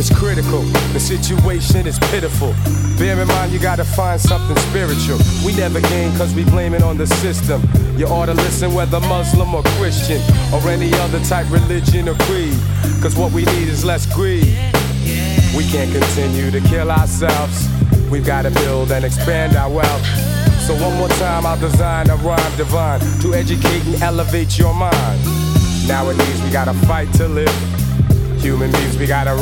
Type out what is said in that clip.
is critical. The situation is pitiful. Bear in mind you gotta find something spiritual. We never gain cause we blame it on the system. You ought to listen whether Muslim or Christian or any other type religion or creed. Cause what we need is less greed. We can't continue to kill ourselves. We've gotta build and expand our wealth. So one more time I'll design a rhyme divine to educate and elevate your mind. Nowadays we gotta fight to live. Human beings we gotta